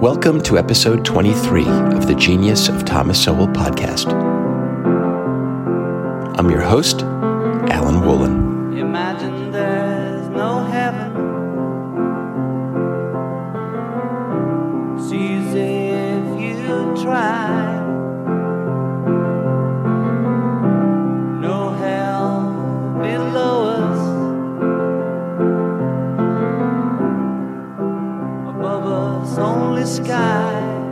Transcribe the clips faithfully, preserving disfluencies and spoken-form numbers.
Welcome to episode twenty-three of the Genius of Thomas Sowell podcast. I'm your host, Alan Woolen. Imagine there's no heaven. It's easy if you try. No hell below us. Above us, only sky.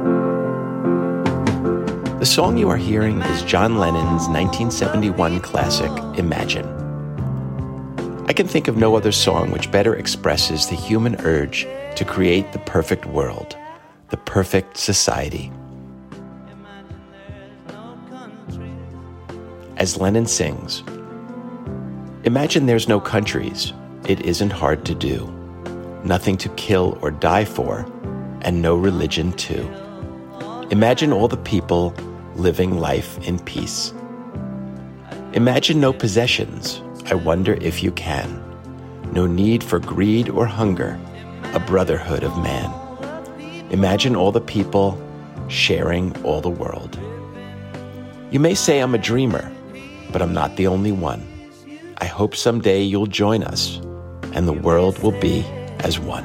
The song you are hearing is John Lennon's nineteen seventy-one classic, Imagine. I can think of no other song which better expresses the human urge to create the perfect world, the perfect society. As Lennon sings, imagine there's no countries, it isn't hard to do, nothing to kill or die for, and no religion too. Imagine all the people living life in peace. Imagine no possessions, I wonder if you can. No need for greed or hunger, a brotherhood of man. Imagine all the people sharing all the world. You may say I'm a dreamer, but I'm not the only one. I hope someday you'll join us, and the world will be as one.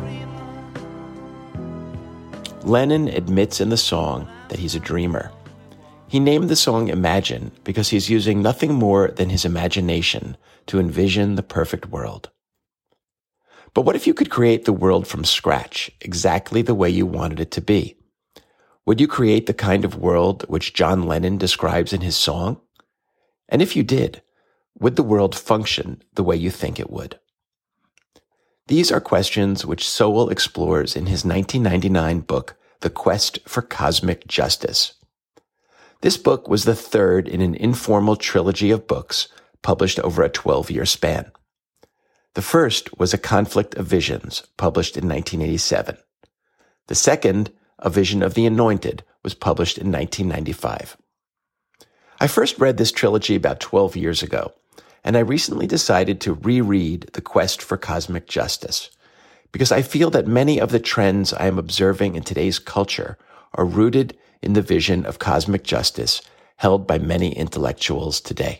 Lennon admits in the song that he's a dreamer. He named the song Imagine because he's using nothing more than his imagination to envision the perfect world. But what if you could create the world from scratch, exactly the way you wanted it to be? Would you create the kind of world which John Lennon describes in his song? And if you did, would the world function the way you think it would? These are questions which Sowell explores in his nineteen ninety-nine book, The Quest for Cosmic Justice. This book was the third in an informal trilogy of books published over a twelve-year span. The first was A Conflict of Visions, published in nineteen eighty-seven. The second, A Vision of the Anointed, was published in nineteen ninety-five. I first read this trilogy about twelve years ago, and I recently decided to reread The Quest for Cosmic Justice, because I feel that many of the trends I am observing in today's culture are rooted in the vision of cosmic justice held by many intellectuals today.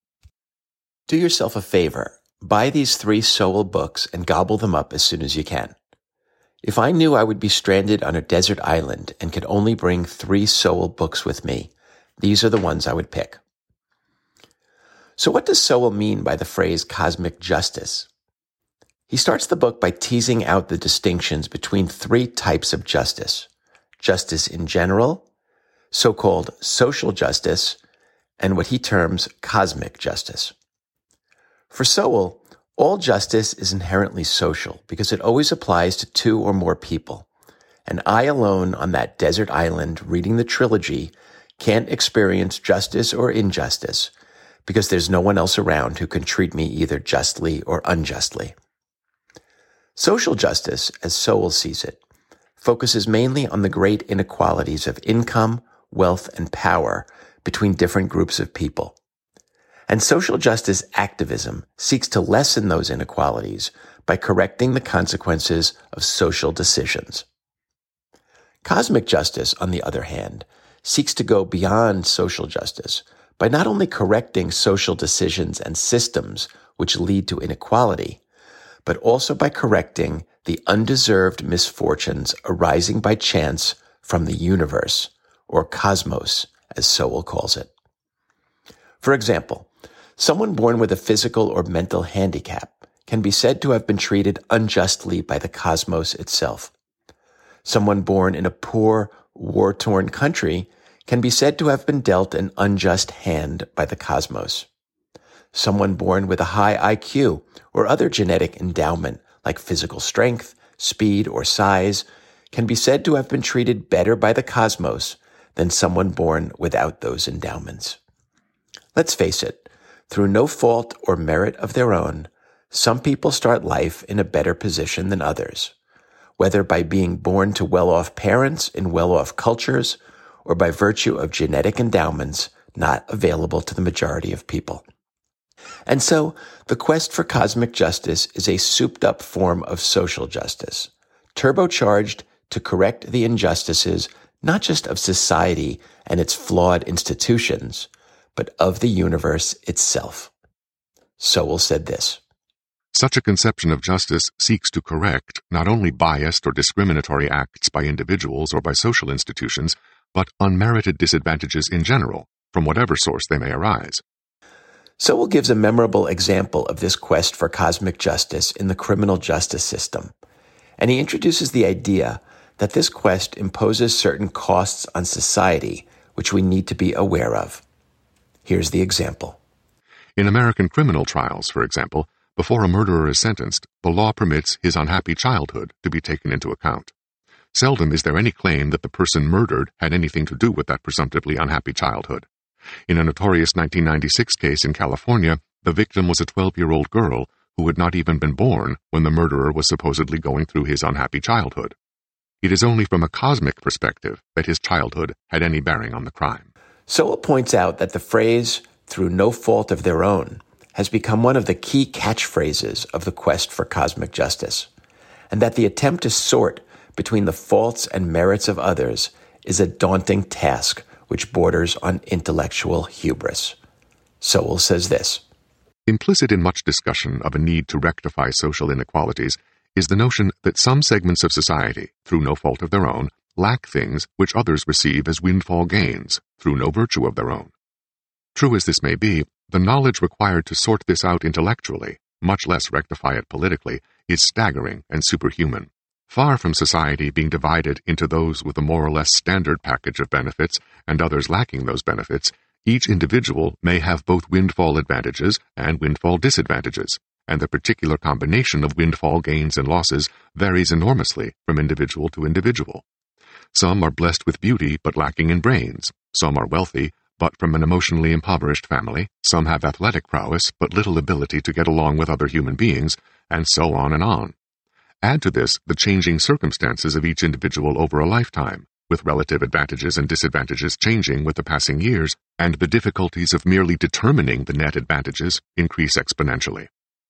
Do yourself a favor, buy these three Sowell books and gobble them up as soon as you can. If I knew I would be stranded on a desert island and could only bring three Sowell books with me, these are the ones I would pick. So what does Sowell mean by the phrase cosmic justice? He starts the book by teasing out the distinctions between three types of justice: justice in general, so-called social justice, and what he terms cosmic justice. For Sowell, all justice is inherently social because it always applies to two or more people, and I alone on that desert island reading the trilogy can't experience justice or injustice because there's no one else around who can treat me either justly or unjustly. Social justice, as Sowell sees it, focuses mainly on the great inequalities of income, wealth, and power between different groups of people. And social justice activism seeks to lessen those inequalities by correcting the consequences of social decisions. Cosmic justice, on the other hand, seeks to go beyond social justice by not only correcting social decisions and systems which lead to inequality, but also by correcting the undeserved misfortunes arising by chance from the universe, or cosmos, as Sowell calls it. For example, someone born with a physical or mental handicap can be said to have been treated unjustly by the cosmos itself. Someone born in a poor, war-torn country can be said to have been dealt an unjust hand by the cosmos. Someone born with a high I Q or other genetic endowment like physical strength, speed, or size can be said to have been treated better by the cosmos than someone born without those endowments. Let's face it, through no fault or merit of their own, some people start life in a better position than others, whether by being born to well-off parents in well-off cultures or by virtue of genetic endowments not available to the majority of people. And so, the quest for cosmic justice is a souped-up form of social justice, turbocharged to correct the injustices not just of society and its flawed institutions, but of the universe itself. Sowell said this: Such a conception of justice seeks to correct not only biased or discriminatory acts by individuals or by social institutions, but unmerited disadvantages in general, from whatever source they may arise. Sowell gives a memorable example of this quest for cosmic justice in the criminal justice system, and he introduces the idea that this quest imposes certain costs on society which we need to be aware of. Here's the example. In American criminal trials, for example, before a murderer is sentenced, the law permits his unhappy childhood to be taken into account. Seldom is there any claim that the person murdered had anything to do with that presumptively unhappy childhood. In a notorious nineteen ninety-six case in California, the victim was a twelve-year-old girl who had not even been born when the murderer was supposedly going through his unhappy childhood. It is only from a cosmic perspective that his childhood had any bearing on the crime. Sowell points out that the phrase, "through no fault of their own," has become one of the key catchphrases of the quest for cosmic justice, and that the attempt to sort between the faults and merits of others is a daunting task which borders on intellectual hubris. Sowell says this: Implicit in much discussion of a need to rectify social inequalities is the notion that some segments of society, through no fault of their own, lack things which others receive as windfall gains, through no virtue of their own. True as this may be, the knowledge required to sort this out intellectually, much less rectify it politically, is staggering and superhuman. Far from society being divided into those with a more or less standard package of benefits and others lacking those benefits, each individual may have both windfall advantages and windfall disadvantages, and the particular combination of windfall gains and losses varies enormously from individual to individual. Some are blessed with beauty but lacking in brains. Some are wealthy but from an emotionally impoverished family. Some have athletic prowess but little ability to get along with other human beings, and so on and on. Add to this the changing circumstances of each individual over a lifetime, with relative advantages and disadvantages changing with the passing years, and the difficulties of merely determining the net advantages increase exponentially.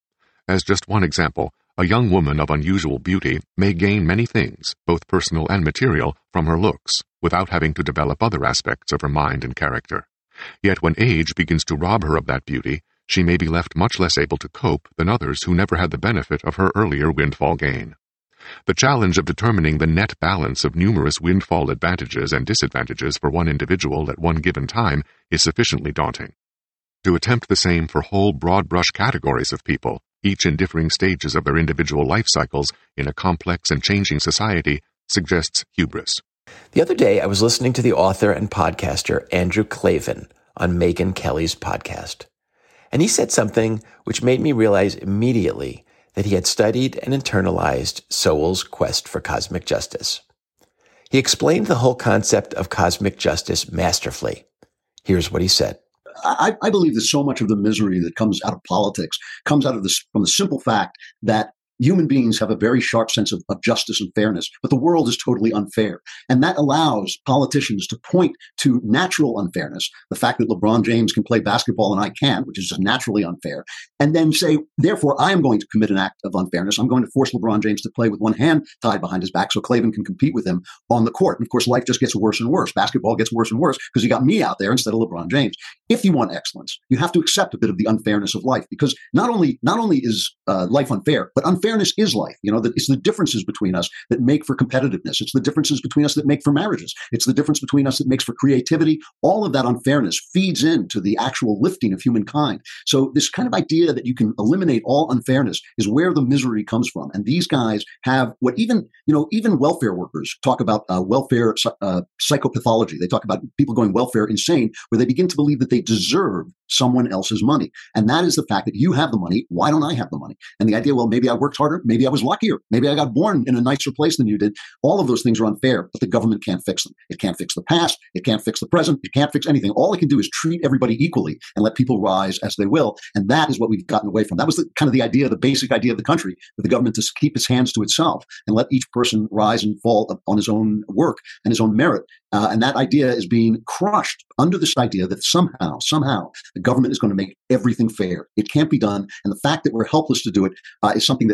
As just one example, a young woman of unusual beauty may gain many things, both personal and material, from her looks, without having to develop other aspects of her mind and character. Yet when age begins to rob her of that beauty, she may be left much less able to cope than others who never had the benefit of her earlier windfall gain. The challenge of determining the net balance of numerous windfall advantages and disadvantages for one individual at one given time is sufficiently daunting. To attempt the same for whole broad-brush categories of people, each in differing stages of their individual life cycles in a complex and changing society, suggests hubris. The other day, I was listening to the author and podcaster Andrew Klavan on Megyn Kelly's podcast. And he said something which made me realize immediately that he had studied and internalized Sowell's quest for cosmic justice. He explained the whole concept of cosmic justice masterfully. Here's what he said. I, I believe that so much of the misery that comes out of politics comes out of this from the simple fact that human beings have a very sharp sense of, of justice and fairness, but the world is totally unfair. And that allows politicians to point to natural unfairness, the fact that LeBron James can play basketball and I can't, which is just naturally unfair, and then say, therefore, I am going to commit an act of unfairness. I'm going to force LeBron James to play with one hand tied behind his back so Klavan can compete with him on the court. And of course, life just gets worse and worse. Basketball gets worse and worse because you got me out there instead of LeBron James. If you want excellence, you have to accept a bit of the unfairness of life, because not only not only is uh, life unfair, but unfairness is life. You know, that it's the differences between us that make for competitiveness. It's the differences between us that make for marriages. It's the difference between us that makes for creativity. All of that unfairness feeds into the actual lifting of humankind. So this kind of idea that you can eliminate all unfairness is where the misery comes from. And these guys have what even, you know, even welfare workers talk about uh, welfare uh, psychopathology. They talk about people going welfare insane, where they begin to believe that they deserve someone else's money. And that is the fact that you have the money. Why don't I have the money? And the idea, well, maybe I worked harder. Maybe I was luckier. Maybe I got born in a nicer place than you did. All of those things are unfair, but the government can't fix them. It can't fix the past. It can't fix the present. It can't fix anything. All it can do is treat everybody equally and let people rise as they will. And that is what we've gotten away from. That was the, kind of the idea, the basic idea of the country, for the government to keep its hands to itself and let each person rise and fall on his own work and his own merit. Uh, and that idea is being crushed under this idea that somehow, somehow, the government is going to make everything fair. It can't be done. And the fact that we're helpless to do it uh, is something that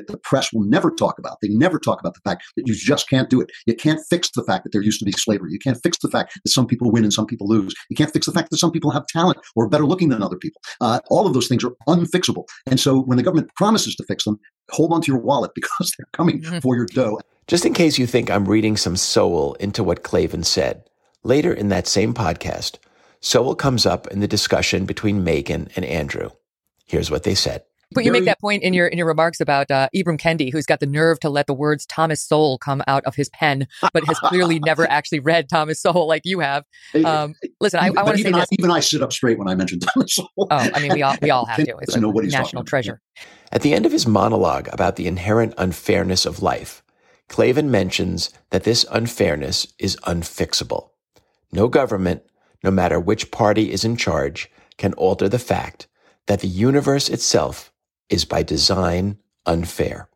the press will never talk about. They never talk about the fact that you just can't do it. You can't fix the fact that there used to be slavery. You can't fix the fact that some people win and some people lose. You can't fix the fact that some people have talent or are better looking than other people. Uh, all of those things are unfixable. And so when the government promises to fix them, hold on to your wallet because they're coming mm-hmm. for your dough. Just in case you think I'm reading some Sowell into what Klavan said, later in that same podcast, Sowell comes up in the discussion between Megan and Andrew. Here's what they said. But you make that point in your in your remarks about uh, Ibram Kendi, who's got the nerve to let the words Thomas Sowell come out of his pen, but has clearly never actually read Thomas Sowell like you have. Um, listen, I, I want to say I, this. Even I sit up straight when I mention Thomas Sowell. Oh, I mean, we all we all have to. It's a national treasure. At the end of his monologue about the inherent unfairness of life, Klavan mentions that this unfairness is unfixable. No government, no matter which party is in charge, can alter the fact that the universe itself is by design unfair.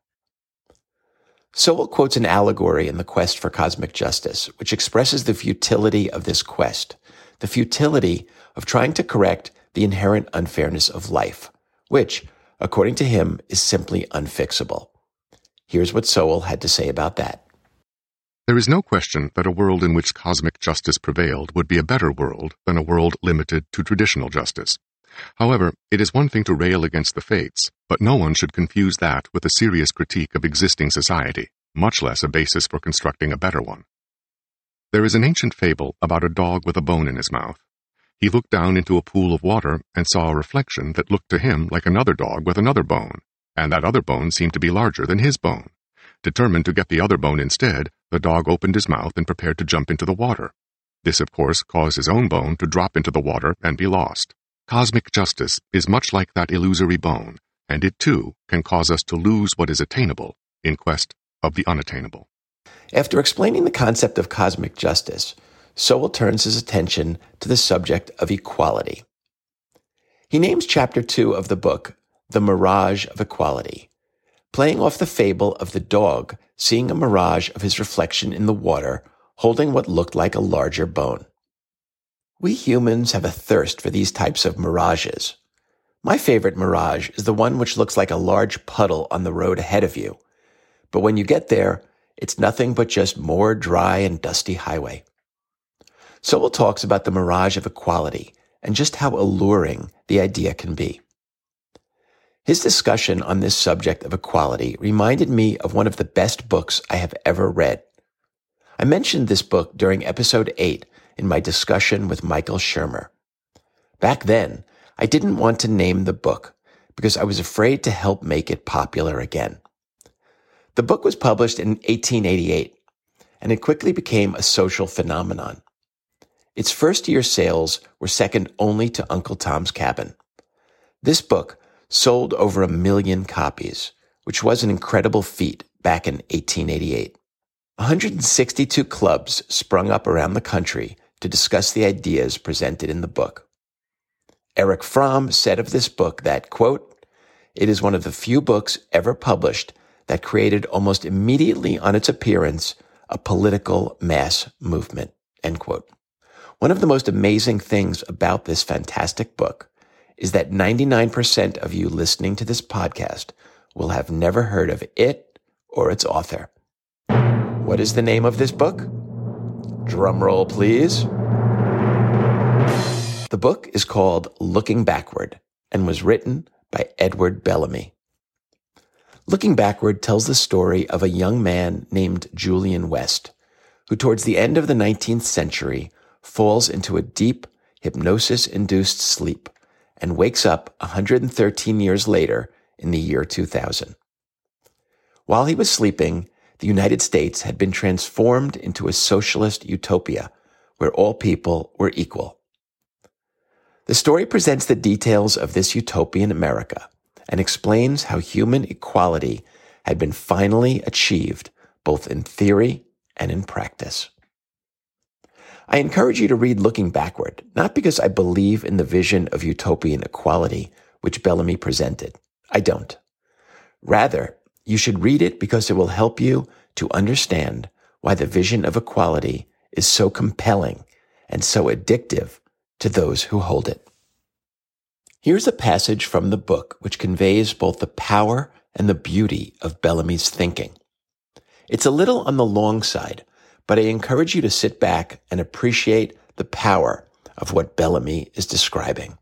Sowell quotes an allegory in The Quest for Cosmic Justice, which expresses the futility of this quest, the futility of trying to correct the inherent unfairness of life, which, according to him, is simply unfixable. Here's what Sowell had to say about that. There is no question that a world in which cosmic justice prevailed would be a better world than a world limited to traditional justice. However, it is one thing to rail against the fates, but no one should confuse that with a serious critique of existing society, much less a basis for constructing a better one. There is an ancient fable about a dog with a bone in his mouth. He looked down into a pool of water and saw a reflection that looked to him like another dog with another bone, and that other bone seemed to be larger than his bone. Determined to get the other bone instead, the dog opened his mouth and prepared to jump into the water. This, of course, caused his own bone to drop into the water and be lost. Cosmic justice is much like that illusory bone, and it too can cause us to lose what is attainable in quest of the unattainable. After explaining the concept of cosmic justice, Sowell turns his attention to the subject of equality. He names chapter two of the book, The Mirage of Equality, playing off the fable of the dog seeing a mirage of his reflection in the water, holding what looked like a larger bone. We humans have a thirst for these types of mirages. My favorite mirage is the one which looks like a large puddle on the road ahead of you. But when you get there, it's nothing but just more dry and dusty highway. Sowell talks about the mirage of equality and just how alluring the idea can be. His discussion on this subject of equality reminded me of one of the best books I have ever read. I mentioned this book during episode eight in my discussion with Michael Shermer. Back then, I didn't want to name the book because I was afraid to help make it popular again. The book was published in eighteen eighty-eight, and it quickly became a social phenomenon. Its first-year sales were second only to Uncle Tom's Cabin. This book sold over a million copies, which was an incredible feat back in eighteen eighty-eight. one hundred sixty-two clubs sprung up around the country to discuss the ideas presented in the book. Erich Fromm said of this book that, quote, "It is one of the few books ever published that created almost immediately on its appearance a political mass movement," end quote. One of the most amazing things about this fantastic book is that ninety-nine percent of you listening to this podcast will have never heard of it or its author. What is the name of this book? Drum roll, please. The book is called Looking Backward and was written by Edward Bellamy. Looking Backward tells the story of a young man named Julian West, who towards the end of the nineteenth century falls into a deep, hypnosis-induced sleep and wakes up one hundred thirteen years later in the year two thousand. While he was sleeping, the United States had been transformed into a socialist utopia where all people were equal. The story presents the details of this utopian America and explains how human equality had been finally achieved both in theory and in practice. I encourage you to read Looking Backward, not because I believe in the vision of utopian equality which Bellamy presented. I don't. Rather, you should read it because it will help you to understand why the vision of equality is so compelling and so addictive to those who hold it. Here's a passage from the book which conveys both the power and the beauty of Bellamy's thinking. It's a little on the long side, but I encourage you to sit back and appreciate the power of what Bellamy is describing.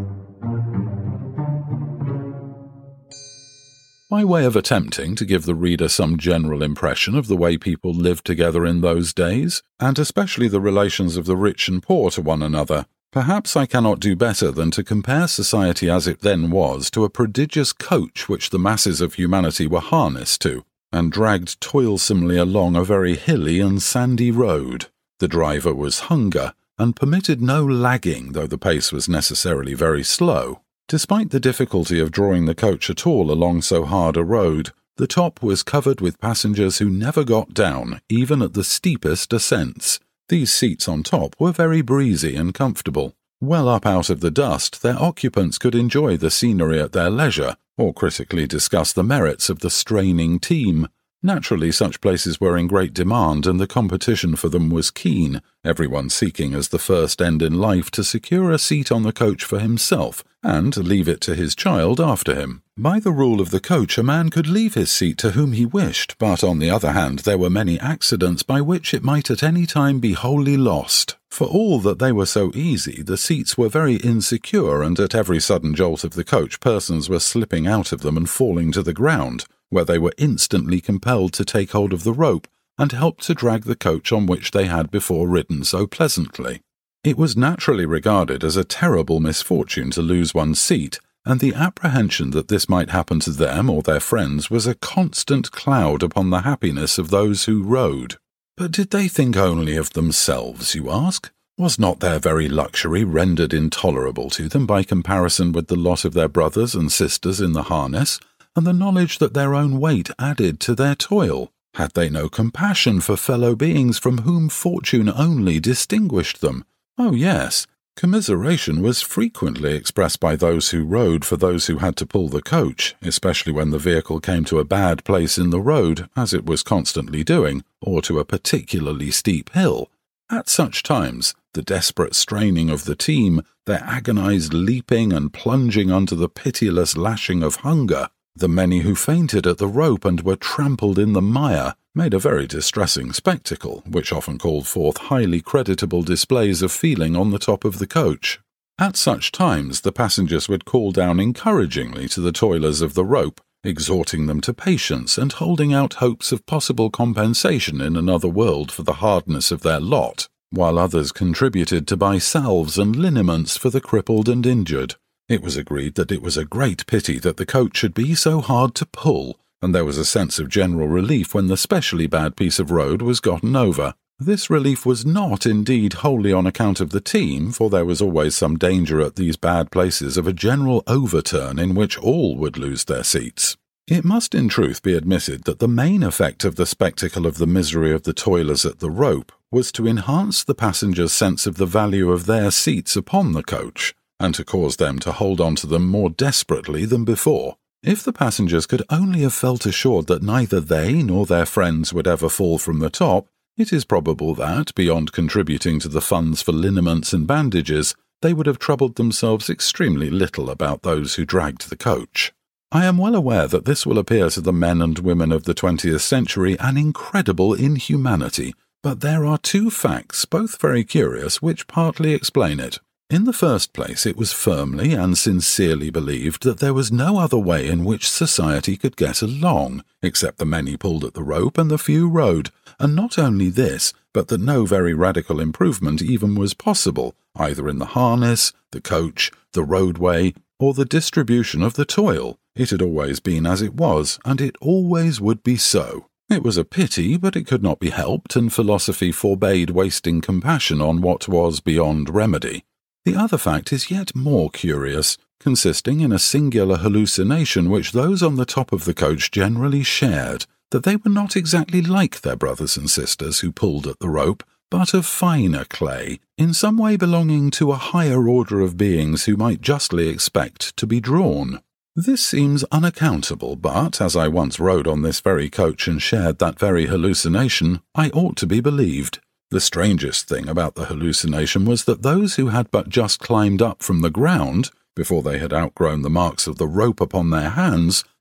By way of attempting to give the reader some general impression of the way people lived together in those days, and especially the relations of the rich and poor to one another, perhaps I cannot do better than to compare society as it then was to a prodigious coach which the masses of humanity were harnessed to, and dragged toilsomely along a very hilly and sandy road. The driver was Hunger, and permitted no lagging, though the pace was necessarily very slow. Despite the difficulty of drawing the coach at all along so hard a road, the top was covered with passengers who never got down, even at the steepest ascents. These seats on top were very breezy and comfortable. Well up out of the dust, their occupants could enjoy the scenery at their leisure, or critically discuss the merits of the straining team. Naturally, such places were in great demand, and the competition for them was keen, everyone seeking as the first end in life to secure a seat on the coach for himself, and leave it to his child after him. By the rule of the coach, a man could leave his seat to whom he wished, but on the other hand there were many accidents by which it might at any time be wholly lost. For all that they were so easy, the seats were very insecure, and at every sudden jolt of the coach persons were slipping out of them and falling to the ground, where they were instantly compelled to take hold of the rope and help to drag the coach on which they had before ridden so pleasantly. It was naturally regarded as a terrible misfortune to lose one's seat, and the apprehension that this might happen to them or their friends was a constant cloud upon the happiness of those who rode. But did they think only of themselves, you ask? Was not their very luxury rendered intolerable to them by comparison with the lot of their brothers and sisters in the harness, and the knowledge that their own weight added to their toil? Had they no compassion for fellow beings from whom fortune only distinguished them? Oh yes, commiseration was frequently expressed by those who rode for those who had to pull the coach, especially when the vehicle came to a bad place in the road, as it was constantly doing, or to a particularly steep hill. At such times, the desperate straining of the team, their agonized leaping and plunging under the pitiless lashing of Hunger, the many who fainted at the rope and were trampled in the mire, made a very distressing spectacle, which often called forth highly creditable displays of feeling on the top of the coach. At such times the passengers would call down encouragingly to the toilers of the rope, exhorting them to patience and holding out hopes of possible compensation in another world for the hardness of their lot, while others contributed to buy salves and liniments for the crippled and injured. It was agreed that it was a great pity that the coach should be so hard to pull, and there was a sense of general relief when the specially bad piece of road was gotten over. This relief was not indeed wholly on account of the team, for there was always some danger at these bad places of a general overturn in which all would lose their seats. It must in truth be admitted that the main effect of the spectacle of the misery of the toilers at the rope was to enhance the passengers' sense of the value of their seats upon the coach, and to cause them to hold on to them more desperately than before. If the passengers could only have felt assured that neither they nor their friends would ever fall from the top, it is probable that, beyond contributing to the funds for liniments and bandages, they would have troubled themselves extremely little about those who dragged the coach. I am well aware that this will appear to the men and women of the twentieth century an incredible inhumanity, but there are two facts, both very curious, which partly explain it. In the first place, it was firmly and sincerely believed that there was no other way in which society could get along, except the many pulled at the rope and the few rode, and not only this, but that no very radical improvement even was possible, either in the harness, the coach, the roadway, or the distribution of the toil. It had always been as it was, and it always would be so. It was a pity, but it could not be helped, and philosophy forbade wasting compassion on what was beyond remedy. The other fact is yet more curious, consisting in a singular hallucination which those on the top of the coach generally shared, that they were not exactly like their brothers and sisters who pulled at the rope, but of finer clay, in some way belonging to a higher order of beings who might justly expect to be drawn. This seems unaccountable, but, as I once rode on this very coach and shared that very hallucination, I ought to be believed. The strangest thing about the hallucination was that those who had but just climbed up from the ground, before they had outgrown the marks of the rope upon their hands,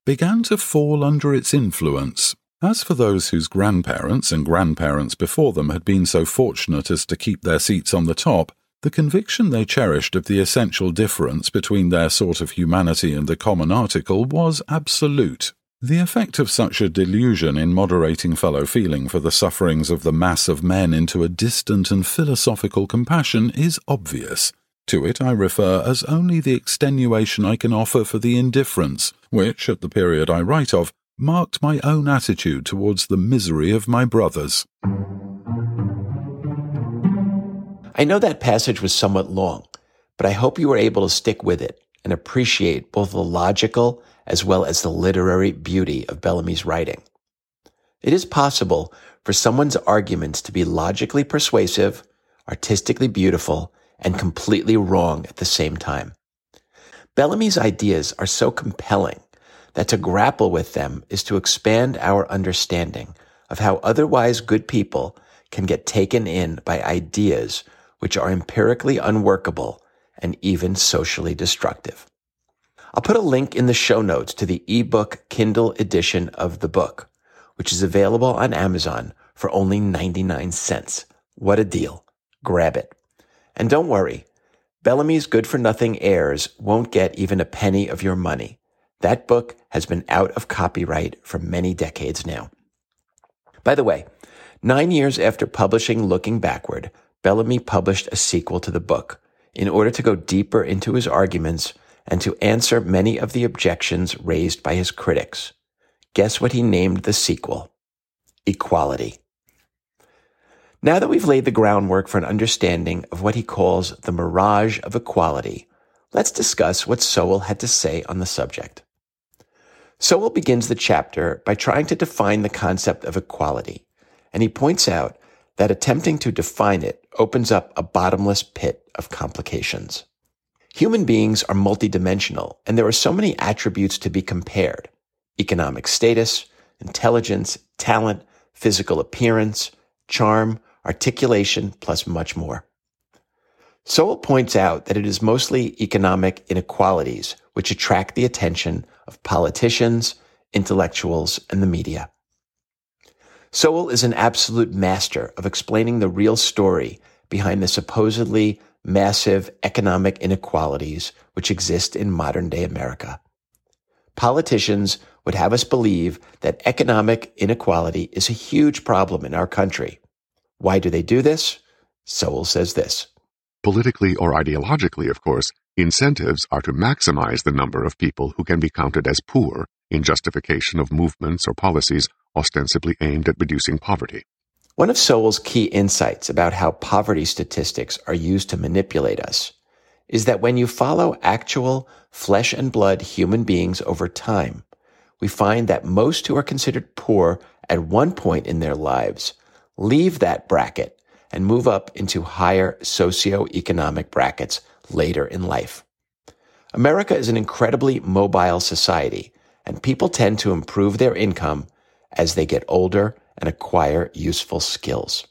began to fall under its influence. As for those whose grandparents and grandparents before them had been so fortunate as to keep their seats on the top, the conviction they cherished of the essential difference between their sort of humanity and the common article was absolute. The effect of such a delusion in moderating fellow feeling for the sufferings of the mass of men into a distant and philosophical compassion is obvious. To it I refer as only the extenuation I can offer for the indifference, which, at the period I write of, marked my own attitude towards the misery of my brothers. I know that passage was somewhat long, but I hope you were able to stick with it and appreciate both the logical as well as the literary beauty of Bellamy's writing. It is possible for someone's arguments to be logically persuasive, artistically beautiful, and completely wrong at the same time. Bellamy's ideas are so compelling that to grapple with them is to expand our understanding of how otherwise good people can get taken in by ideas which are empirically unworkable and even socially destructive. I'll put a link in the show notes to the ebook Kindle edition of the book, which is available on Amazon for only ninety-nine cents. What a deal. Grab it. And don't worry, Bellamy's good-for-nothing heirs won't get even a penny of your money. That book has been out of copyright for many decades now. By the way, nine years after publishing Looking Backward, Bellamy published a sequel to the book in order to go deeper into his arguments and to answer many of the objections raised by his critics. Guess what he named the sequel? Equality. Now that we've laid the groundwork for an understanding of what he calls the mirage of equality, let's discuss what Sowell had to say on the subject. Sowell begins the chapter by trying to define the concept of equality, and he points out that attempting to define it opens up a bottomless pit of complications. Human beings are multidimensional, and there are so many attributes to be compared: economic status, intelligence, talent, physical appearance, charm, articulation, plus much more. Sowell points out that it is mostly economic inequalities which attract the attention of politicians, intellectuals, and the media. Sowell is an absolute master of explaining the real story behind the supposedly massive economic inequalities which exist in modern-day America. Politicians would have us believe that economic inequality is a huge problem in our country. Why do they do this? Sowell says this. Politically or ideologically, of course, incentives are to maximize the number of people who can be counted as poor in justification of movements or policies ostensibly aimed at reducing poverty. One of Sowell's key insights about how poverty statistics are used to manipulate us is that when you follow actual flesh and blood human beings over time, we find that most who are considered poor at one point in their lives leave that bracket and move up into higher socioeconomic brackets later in life. America is an incredibly mobile society, and people tend to improve their income as they get older and acquire useful skills.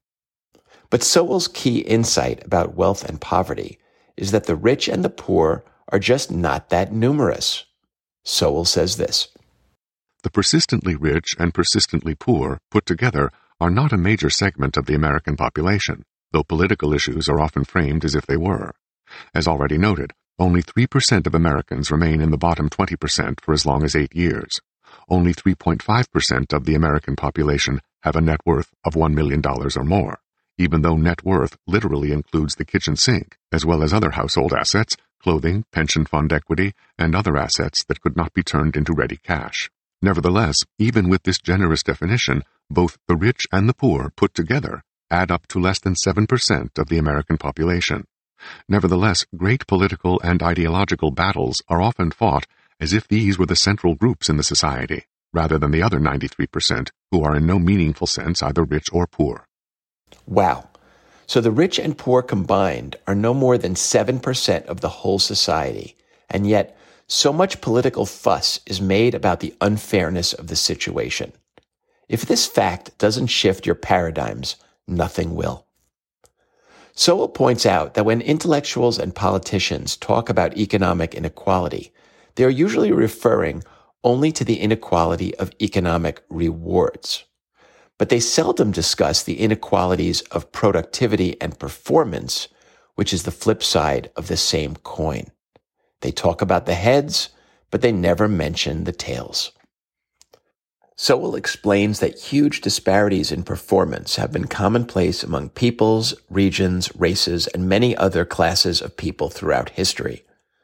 But Sowell's key insight about wealth and poverty is that the rich and the poor are just not that numerous. Sowell says this. The persistently rich and persistently poor put together are not a major segment of the American population, though political issues are often framed as if they were. As already noted, only three percent of Americans remain in the bottom twenty percent for as long as eight years. Only three point five percent of the American population have a net worth of one million dollars or more, even though net worth literally includes the kitchen sink, as well as other household assets, clothing, pension fund equity, and other assets that could not be turned into ready cash. Nevertheless, even with this generous definition, both the rich and the poor put together add up to less than seven percent of the American population. Nevertheless, great political and ideological battles are often fought as if these were the central groups in the society, rather than the other ninety-three percent, who are in no meaningful sense either rich or poor. Wow. So the rich and poor combined are no more than seven percent of the whole society, and yet so much political fuss is made about the unfairness of the situation. If this fact doesn't shift your paradigms, nothing will. Sowell points out that when intellectuals and politicians talk about economic inequality, they are usually referring only to the inequality of economic rewards. But they seldom discuss the inequalities of productivity and performance, which is the flip side of the same coin. They talk about the heads, but they never mention the tails. Sowell explains that huge disparities in performance have been commonplace among peoples, regions, races, and many other classes of people throughout history.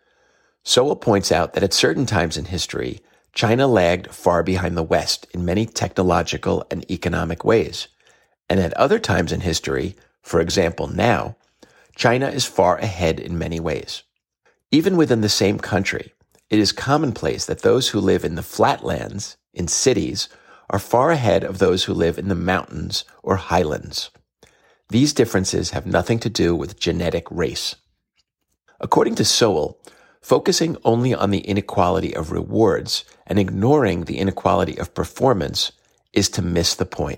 Sowell points out that at certain times in history, China lagged far behind the West in many technological and economic ways. And at other times in history, for example now, China is far ahead in many ways. Even within the same country, it is commonplace that those who live in the flatlands, in cities, are far ahead of those who live in the mountains or highlands. These differences have nothing to do with genetic race. According to Sowell, focusing only on the inequality of rewards and ignoring the inequality of performance is to miss the point.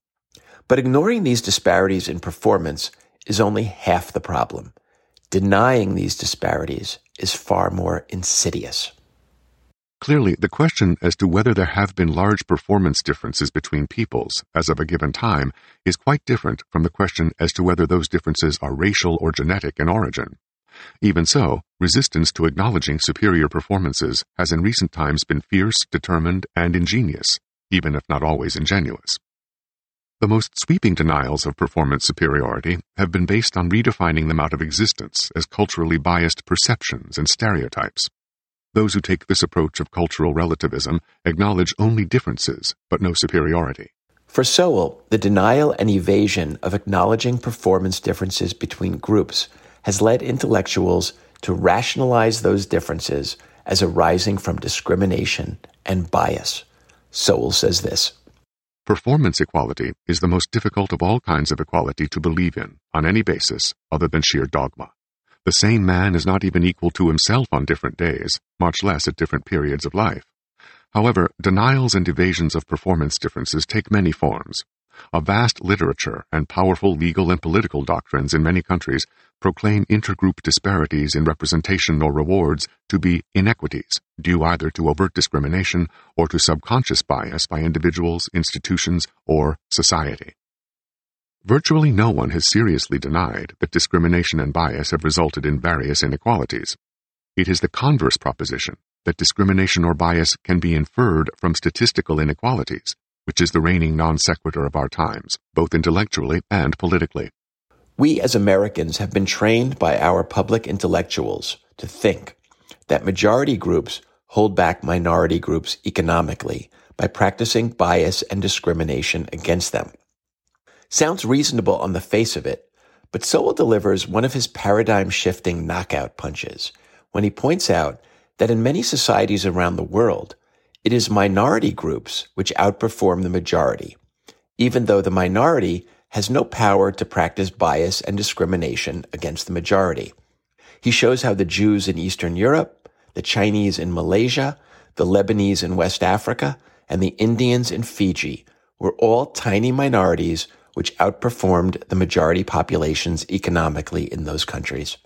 But ignoring these disparities in performance is only half the problem. Denying these disparities is far more insidious. Clearly, the question as to whether there have been large performance differences between peoples as of a given time is quite different from the question as to whether those differences are racial or genetic in origin. Even so, resistance to acknowledging superior performances has in recent times been fierce, determined, and ingenious, even if not always ingenuous. The most sweeping denials of performance superiority have been based on redefining them out of existence as culturally biased perceptions and stereotypes. Those who take this approach of cultural relativism acknowledge only differences, but no superiority. For Sowell, the denial and evasion of acknowledging performance differences between groups has led intellectuals to rationalize those differences as arising from discrimination and bias. Sowell says this: Performance equality is the most difficult of all kinds of equality to believe in, on any basis other than sheer dogma. The same man is not even equal to himself on different days, much less at different periods of life. However, denials and evasions of performance differences take many forms. A vast literature and powerful legal and political doctrines in many countries proclaim intergroup disparities in representation or rewards to be inequities, due either to overt discrimination or to subconscious bias by individuals, institutions, or society. Virtually no one has seriously denied that discrimination and bias have resulted in various inequalities. It is the converse proposition that discrimination or bias can be inferred from statistical inequalities, which is the reigning non sequitur of our times, both intellectually and politically. We as Americans have been trained by our public intellectuals to think that majority groups hold back minority groups economically by practicing bias and discrimination against them. Sounds reasonable on the face of it, but Sowell delivers one of his paradigm-shifting knockout punches when he points out that in many societies around the world, it is minority groups which outperform the majority, even though the minority has no power to practice bias and discrimination against the majority. He shows how the Jews in Eastern Europe, the Chinese in Malaysia, the Lebanese in West Africa, and the Indians in Fiji were all tiny minorities which outperformed the majority populations economically in those countries.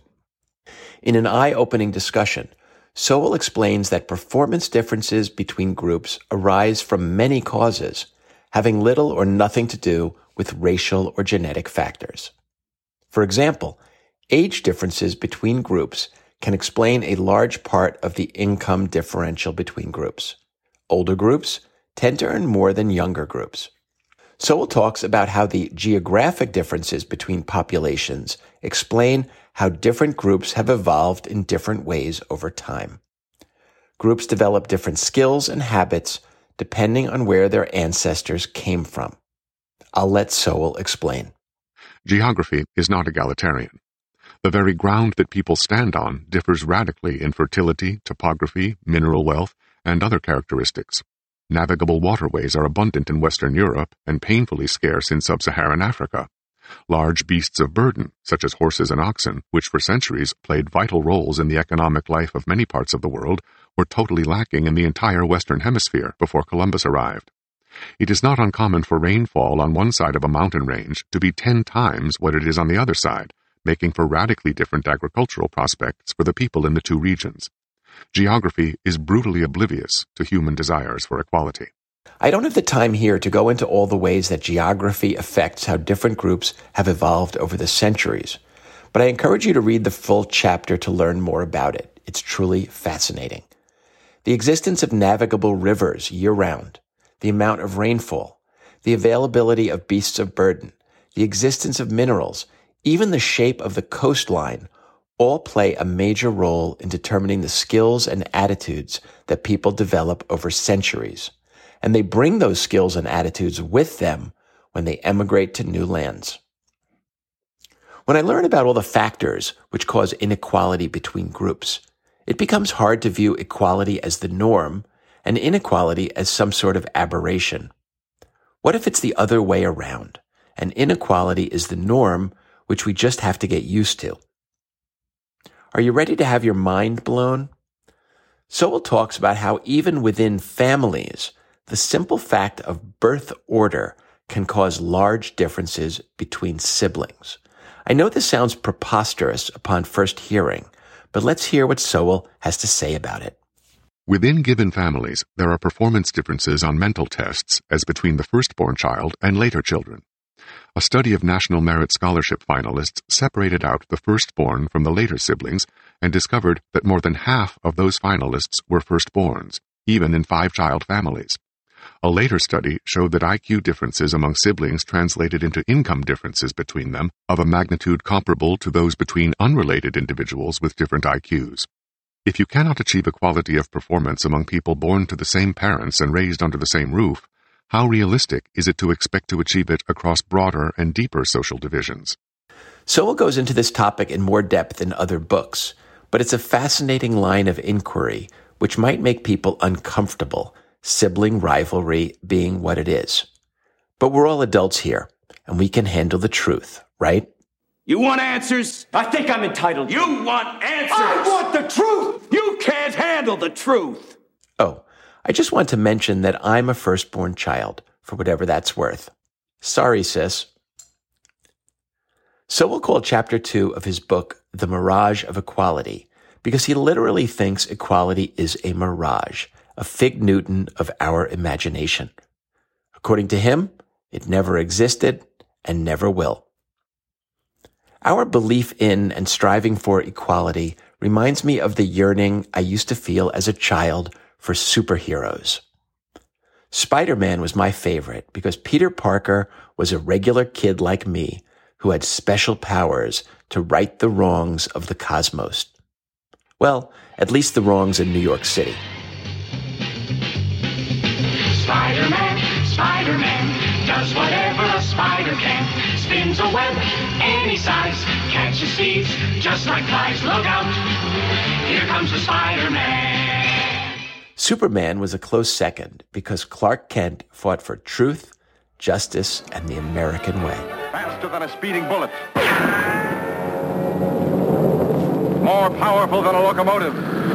In an eye-opening discussion, Sowell explains that performance differences between groups arise from many causes, having little or nothing to do with racial or genetic factors. For example, age differences between groups can explain a large part of the income differential between groups. Older groups tend to earn more than younger groups. Sowell talks about how the geographic differences between populations explain how different groups have evolved in different ways over time. Groups develop different skills and habits depending on where their ancestors came from. I'll let Sowell explain. Geography is not egalitarian. The very ground that people stand on differs radically in fertility, topography, mineral wealth, and other characteristics. Navigable waterways are abundant in Western Europe and painfully scarce in sub-Saharan Africa. Large beasts of burden, such as horses and oxen, which for centuries played vital roles in the economic life of many parts of the world, were totally lacking in the entire Western Hemisphere before Columbus arrived. It is not uncommon for rainfall on one side of a mountain range to be ten times what it is on the other side, making for radically different agricultural prospects for the people in the two regions. Geography is brutally oblivious to human desires for equality. I don't have the time here to go into all the ways that geography affects how different groups have evolved over the centuries, but I encourage you to read the full chapter to learn more about it. It's truly fascinating. The existence of navigable rivers year-round, the amount of rainfall, the availability of beasts of burden, the existence of minerals, even the shape of the coastline, all play a major role in determining the skills and attitudes that people develop over centuries. And they bring those skills and attitudes with them when they emigrate to new lands. When I learn about all the factors which cause inequality between groups, it becomes hard to view equality as the norm and inequality as some sort of aberration. What if it's the other way around, and inequality is the norm which we just have to get used to? Are you ready to have your mind blown? Sowell talks about how even within families, the simple fact of birth order can cause large differences between siblings. I know this sounds preposterous upon first hearing, but let's hear what Sowell has to say about it. Within given families, there are performance differences on mental tests as between the firstborn child and later children. A study of National Merit Scholarship finalists separated out the firstborn from the later siblings and discovered that more than half of those finalists were firstborns, even in five-child families. A later study showed that I Q differences among siblings translated into income differences between them of a magnitude comparable to those between unrelated individuals with different I Qs. If you cannot achieve equality of performance among people born to the same parents and raised under the same roof, how realistic is it to expect to achieve it across broader and deeper social divisions? Sowell goes into this topic in more depth in other books, but it's a fascinating line of inquiry which might make people uncomfortable, sibling rivalry being what it is. But we're all adults here, and we can handle the truth, right? You want answers? I think I'm entitled. You want answers? I want the truth! You can't handle the truth! Oh, I just want to mention that I'm a firstborn child, for whatever that's worth. Sorry, sis. Sowell called chapter two of his book The Mirage of Equality, because he literally thinks equality is a mirage, a fig Newton of our imagination. According to him, it never existed and never will. Our belief in and striving for equality reminds me of the yearning I used to feel as a child for superheroes. Spider-Man was my favorite because Peter Parker was a regular kid like me who had special powers to right the wrongs of the cosmos. Well, at least the wrongs in New York City. Spider-Man, Spider-Man, does whatever a spider can. Spins a web any size, catches thieves just like flies. Look out, here comes the Spider-Man. Superman was a close second because Clark Kent fought for truth, justice, and the American way. Faster than a speeding bullet. More powerful than a locomotive.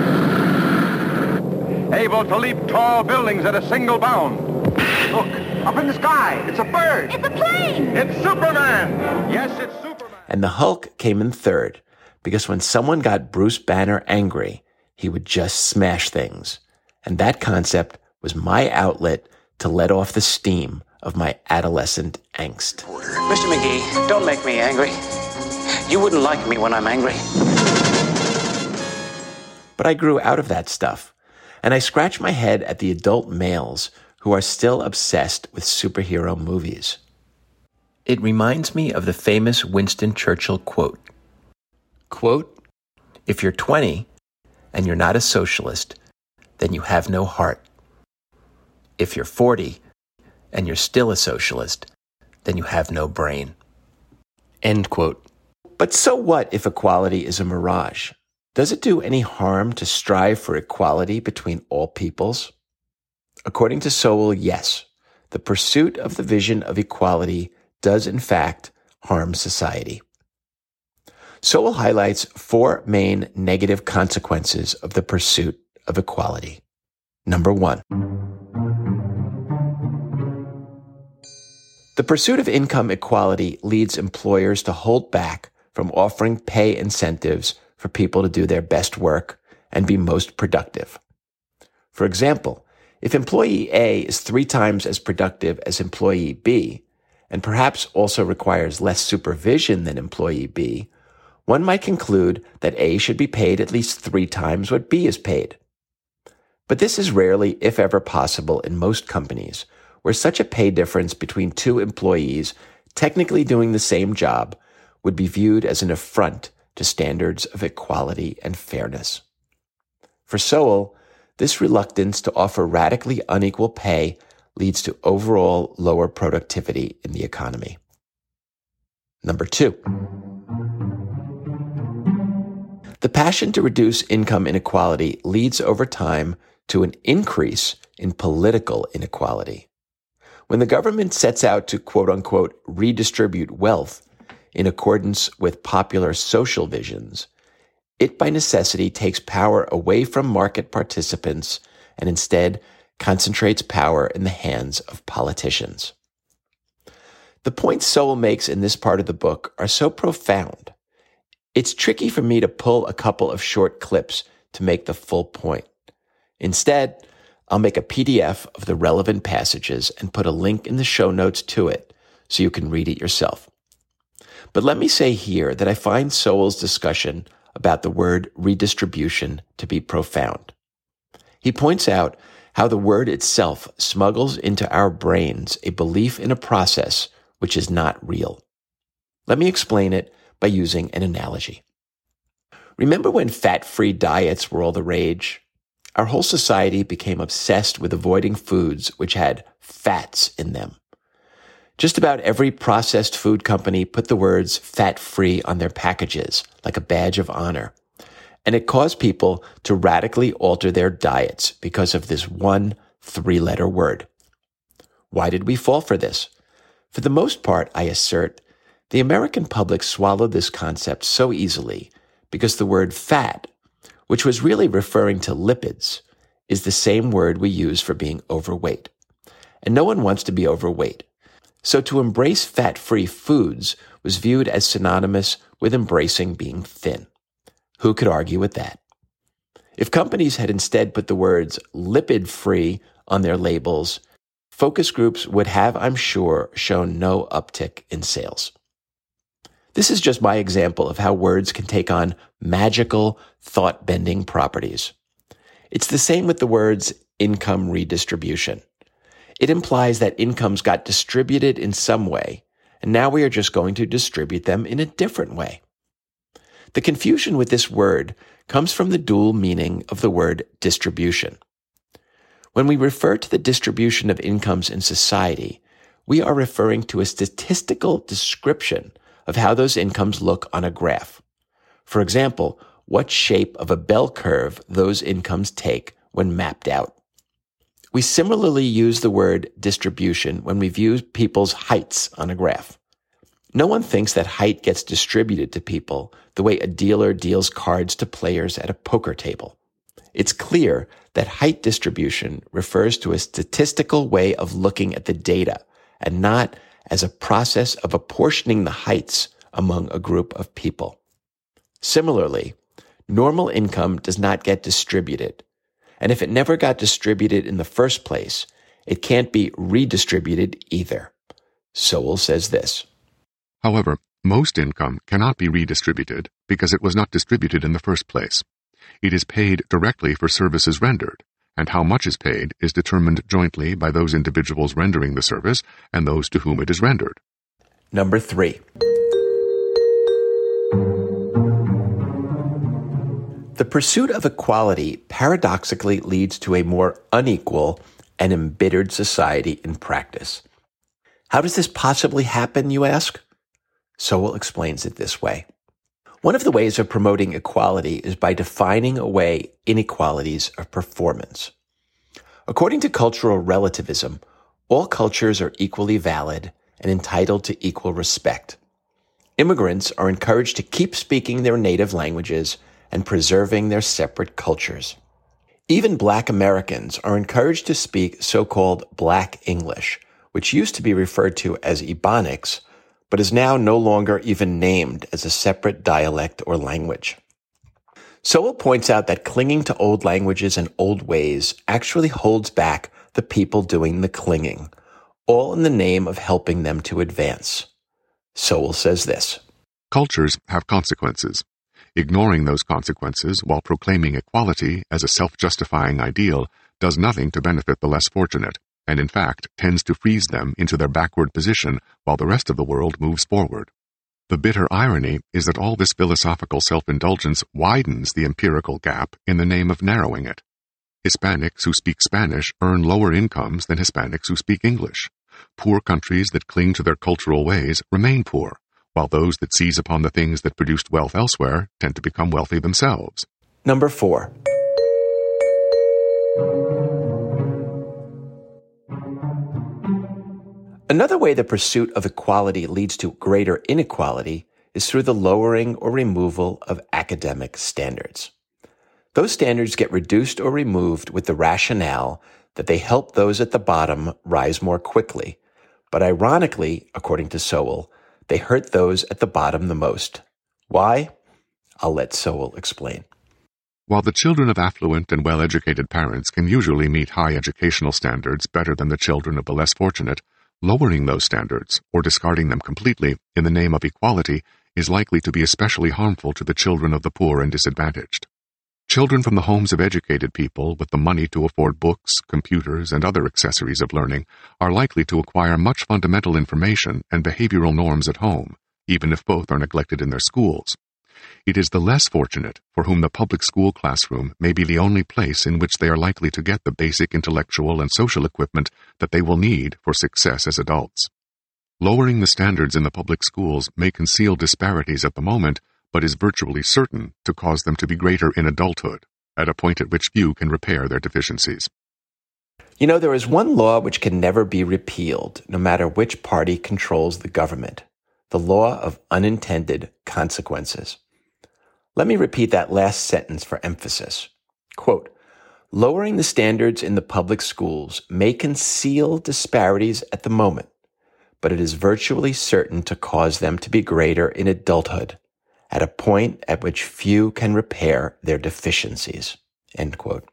Able to leap tall buildings at a single bound. Look, up in the sky, it's a bird. It's a plane. It's Superman. Yes, it's Superman. And the Hulk came in third because when someone got Bruce Banner angry, he would just smash things. And that concept was my outlet to let off the steam of my adolescent angst. Mister McGee, don't make me angry. You wouldn't like me when I'm angry. But I grew out of that stuff, and I scratch my head at the adult males who are still obsessed with superhero movies. It reminds me of the famous Winston Churchill quote. Quote, "If you're twenty and you're not a socialist, then you have no heart. If you're forty and you're still a socialist, then you have no brain." End quote. But so what if equality is a mirage? Does it do any harm to strive for equality between all peoples? According to Sowell, yes. The pursuit of the vision of equality does in fact harm society. Sowell highlights four main negative consequences of the pursuit of equality. Number one. The pursuit of income equality leads employers to hold back from offering pay incentives for people to do their best work and be most productive. For example, if employee A is three times as productive as employee B, and perhaps also requires less supervision than employee B, one might conclude that A should be paid at least three times what B is paid. But this is rarely, if ever, possible in most companies, where such a pay difference between two employees technically doing the same job would be viewed as an affront to standards of equality and fairness. For Sowell, this reluctance to offer radically unequal pay leads to overall lower productivity in the economy. Number two, the passion to reduce income inequality leads over time to an increase in political inequality. When the government sets out to quote-unquote redistribute wealth in accordance with popular social visions, it by necessity takes power away from market participants and instead concentrates power in the hands of politicians. The points Sowell makes in this part of the book are so profound, it's tricky for me to pull a couple of short clips to make the full point. Instead, I'll make a P D F of the relevant passages and put a link in the show notes to it so you can read it yourself. But let me say here that I find Sowell's discussion about the word redistribution to be profound. He points out how the word itself smuggles into our brains a belief in a process which is not real. Let me explain it by using an analogy. Remember when fat-free diets were all the rage? Our whole society became obsessed with avoiding foods which had fats in them. Just about every processed food company put the words fat-free on their packages like a badge of honor. And it caused people to radically alter their diets because of this one three-letter word. Why did we fall for this? For the most part, I assert, the American public swallowed this concept so easily because the word fat, which was really referring to lipids, is the same word we use for being overweight. And no one wants to be overweight. So to embrace fat-free foods was viewed as synonymous with embracing being thin. Who could argue with that? If companies had instead put the words lipid-free on their labels, focus groups would have, I'm sure, shown no uptick in sales. This is just my example of how words can take on magical, thought-bending properties. It's the same with the words income redistribution. It implies that incomes got distributed in some way, and now we are just going to distribute them in a different way. The confusion with this word comes from the dual meaning of the word distribution. When we refer to the distribution of incomes in society, we are referring to a statistical description of how those incomes look on a graph. For example, what shape of a bell curve those incomes take when mapped out. We similarly use the word distribution when we view people's heights on a graph. No one thinks that height gets distributed to people the way a dealer deals cards to players at a poker table. It's clear that height distribution refers to a statistical way of looking at the data and not as a process of apportioning the heights among a group of people. Similarly, normal income does not get distributed, and if it never got distributed in the first place, it can't be redistributed either. Sowell says this. However, most income cannot be redistributed because it was not distributed in the first place. It is paid directly for services rendered, and how much is paid is determined jointly by those individuals rendering the service and those to whom it is rendered. Number three. The pursuit of equality paradoxically leads to a more unequal and embittered society in practice. How does this possibly happen, you ask? Sowell explains it this way. One of the ways of promoting equality is by defining away inequalities of performance. According to cultural relativism, all cultures are equally valid and entitled to equal respect. Immigrants are encouraged to keep speaking their native languages and preserving their separate cultures. Even Black Americans are encouraged to speak so-called Black English, which used to be referred to as Ebonics, but is now no longer even named as a separate dialect or language. Sowell points out that clinging to old languages and old ways actually holds back the people doing the clinging, all in the name of helping them to advance. Sowell says this: Cultures have consequences. Ignoring those consequences while proclaiming equality as a self-justifying ideal does nothing to benefit the less fortunate, and in fact tends to freeze them into their backward position while the rest of the world moves forward. The bitter irony is that all this philosophical self-indulgence widens the empirical gap in the name of narrowing it. Hispanics who speak Spanish earn lower incomes than Hispanics who speak English. Poor countries that cling to their cultural ways remain poor, while those that seize upon the things that produced wealth elsewhere tend to become wealthy themselves. Number four. Another way the pursuit of equality leads to greater inequality is through the lowering or removal of academic standards. Those standards get reduced or removed with the rationale that they help those at the bottom rise more quickly. But ironically, according to Sowell, they hurt those at the bottom the most. Why? I'll let Sowell explain. While the children of affluent and well-educated parents can usually meet high educational standards better than the children of the less fortunate, lowering those standards, or discarding them completely, in the name of equality, is likely to be especially harmful to the children of the poor and disadvantaged. Children from the homes of educated people with the money to afford books, computers, and other accessories of learning are likely to acquire much fundamental information and behavioral norms at home, even if both are neglected in their schools. It is the less fortunate for whom the public school classroom may be the only place in which they are likely to get the basic intellectual and social equipment that they will need for success as adults. Lowering the standards in the public schools may conceal disparities at the moment, but is virtually certain to cause them to be greater in adulthood, at a point at which few can repair their deficiencies. You know, there is one law which can never be repealed, no matter which party controls the government: the law of unintended consequences. Let me repeat that last sentence for emphasis. Quote, lowering the standards in the public schools may conceal disparities at the moment, but it is virtually certain to cause them to be greater in adulthood, at a point at which few can repair their deficiencies. End quote.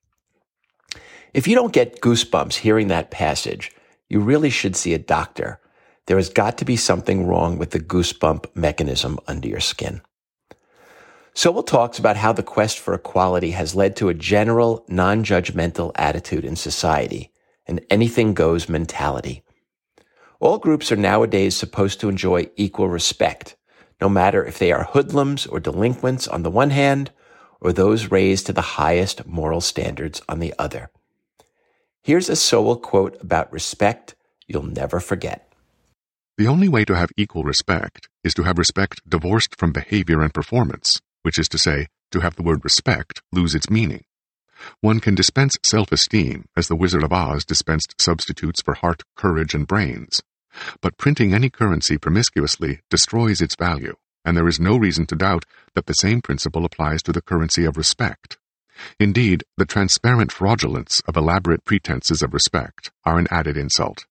If you don't get goosebumps hearing that passage, you really should see a doctor. There has got to be something wrong with the goosebump mechanism under your skin. Sowell talks about how the quest for equality has led to a general, non-judgmental attitude in society, an anything-goes mentality. All groups are nowadays supposed to enjoy equal respect, no matter if they are hoodlums or delinquents on the one hand, or those raised to the highest moral standards on the other. Here's a Sowell quote about respect you'll never forget. The only way to have equal respect is to have respect divorced from behavior and performance, which is to say, to have the word respect lose its meaning. One can dispense self-esteem as the Wizard of Oz dispensed substitutes for heart, courage, and brains. But printing any currency promiscuously destroys its value, and there is no reason to doubt that the same principle applies to the currency of respect. Indeed, the transparent fraudulence of elaborate pretenses of respect are an added insult.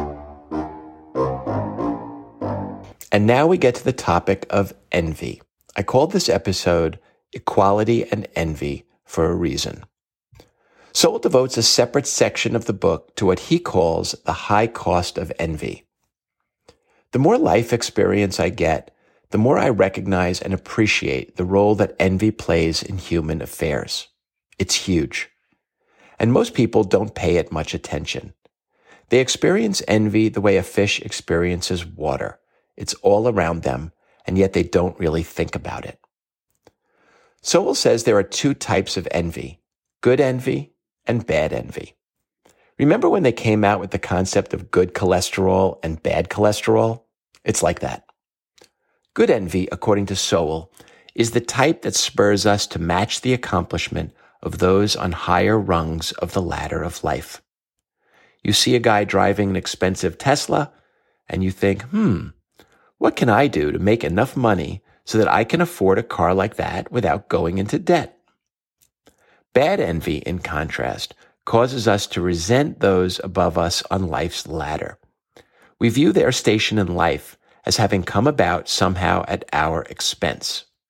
And now we get to the topic of envy. I called this episode Equality and Envy for a reason. Sowell devotes a separate section of the book to what he calls the high cost of envy. The more life experience I get, the more I recognize and appreciate the role that envy plays in human affairs. It's huge. And most people don't pay it much attention. They experience envy the way a fish experiences water. It's all around them, and yet they don't really think about it. Sowell says there are two types of envy: good envy and bad envy. Remember when they came out with the concept of good cholesterol and bad cholesterol? It's like that. Good envy, according to Sowell, is the type that spurs us to match the accomplishment of those on higher rungs of the ladder of life. You see a guy driving an expensive Tesla, and you think, hmm, what can I do to make enough money so that I can afford a car like that without going into debt? Bad envy, in contrast, causes us to resent those above us on life's ladder. We view their station in life as having come about somehow at our expense.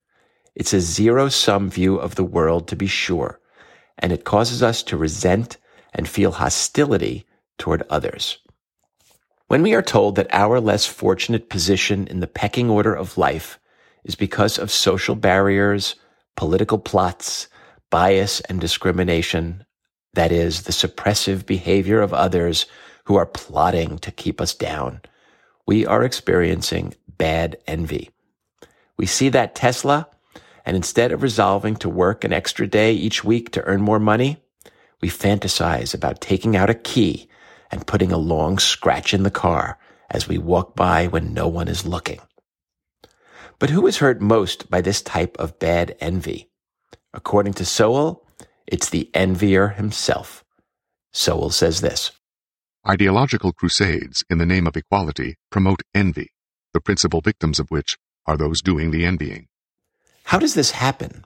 It's a zero-sum view of the world, to be sure, and it causes us to resent and feel hostility toward others. When we are told that our less fortunate position in the pecking order of life is because of social barriers, political plots, bias and discrimination, that is, the suppressive behavior of others who are plotting to keep us down, we are experiencing bad envy. We see that Tesla, and instead of resolving to work an extra day each week to earn more money, we fantasize about taking out a key and putting a long scratch in the car as we walk by when no one is looking. But who is hurt most by this type of bad envy? According to Sowell, it's the envier himself. Sowell says this: Ideological crusades in the name of equality promote envy, the principal victims of which are those doing the envying. How does this happen?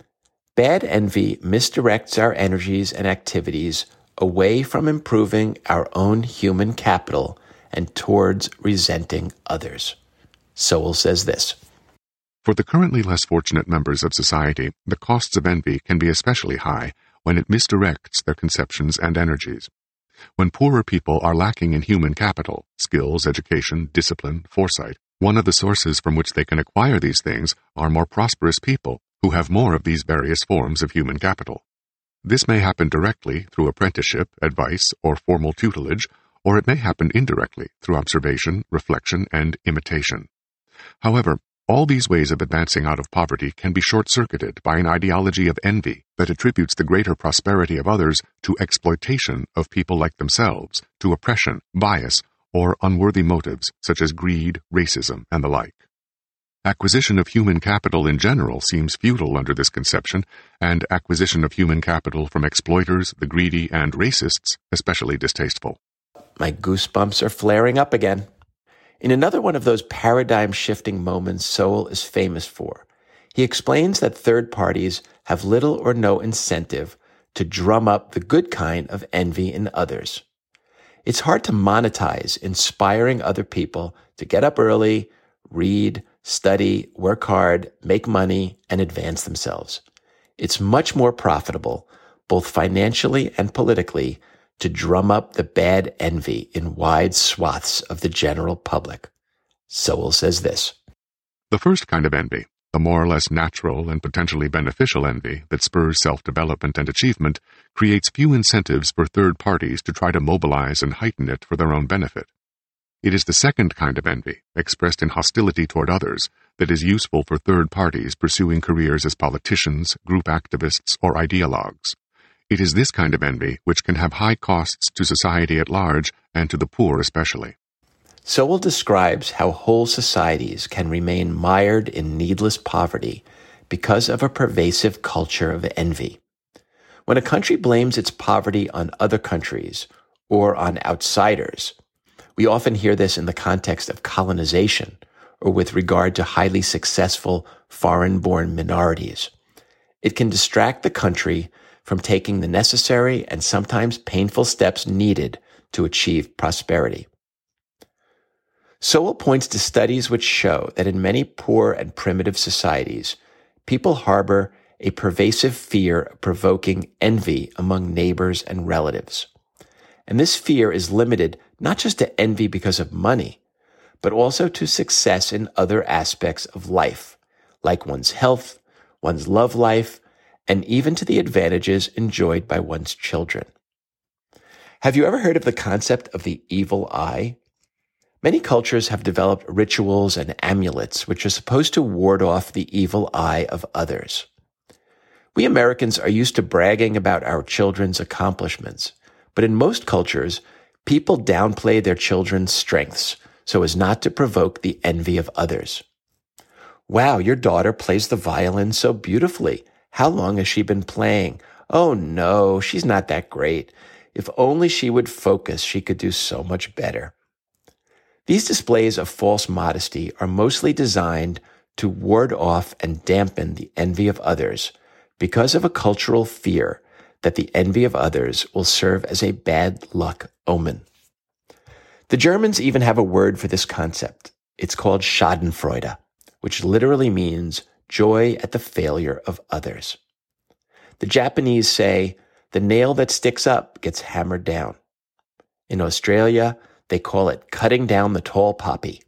Bad envy misdirects our energies and activities away from improving our own human capital and towards resenting others. Sowell says this: For the currently less fortunate members of society, the costs of envy can be especially high when it misdirects their conceptions and energies. When poorer people are lacking in human capital, skills, education, discipline, foresight, one of the sources from which they can acquire these things are more prosperous people who have more of these various forms of human capital. This may happen directly through apprenticeship, advice, or formal tutelage, or it may happen indirectly through observation, reflection, and imitation. However, all these ways of advancing out of poverty can be short-circuited by an ideology of envy that attributes the greater prosperity of others to exploitation of people like themselves, to oppression, bias, or unworthy motives such as greed, racism, and the like. Acquisition of human capital in general seems futile under this conception, and acquisition of human capital from exploiters, the greedy, and racists especially distasteful. My goosebumps are flaring up again. In another one of those paradigm-shifting moments Sowell is famous for, he explains that third parties have little or no incentive to drum up the good kind of envy in others. It's hard to monetize inspiring other people to get up early, read, study, work hard, make money, and advance themselves. It's much more profitable, both financially and politically, to drum up the bad envy in wide swaths of the general public. Sowell says this: The first kind of envy, the more or less natural and potentially beneficial envy that spurs self-development and achievement, creates few incentives for third parties to try to mobilize and heighten it for their own benefit. It is the second kind of envy, expressed in hostility toward others, that is useful for third parties pursuing careers as politicians, group activists, or ideologues. It is this kind of envy which can have high costs to society at large and to the poor especially. Sowell describes how whole societies can remain mired in needless poverty because of a pervasive culture of envy. When a country blames its poverty on other countries or on outsiders, we often hear this in the context of colonization or with regard to highly successful foreign-born minorities. It can distract the country from taking the necessary and sometimes painful steps needed to achieve prosperity. Sowell points to studies which show that in many poor and primitive societies, people harbor a pervasive fear of provoking envy among neighbors and relatives. And this fear is limited not just to envy because of money, but also to success in other aspects of life, like one's health, one's love life, and even to the advantages enjoyed by one's children. Have you ever heard of the concept of the evil eye? Many cultures have developed rituals and amulets which are supposed to ward off the evil eye of others. We Americans are used to bragging about our children's accomplishments, but in most cultures, people downplay their children's strengths so as not to provoke the envy of others. Wow, your daughter plays the violin so beautifully. How long has she been playing? Oh no, she's not that great. If only she would focus, she could do so much better. These displays of false modesty are mostly designed to ward off and dampen the envy of others because of a cultural fear that the envy of others will serve as a bad luck omen. The Germans even have a word for this concept. It's called Schadenfreude, which literally means joy at the failure of others. The Japanese say, the nail that sticks up gets hammered down. In Australia, they call it cutting down the tall poppy.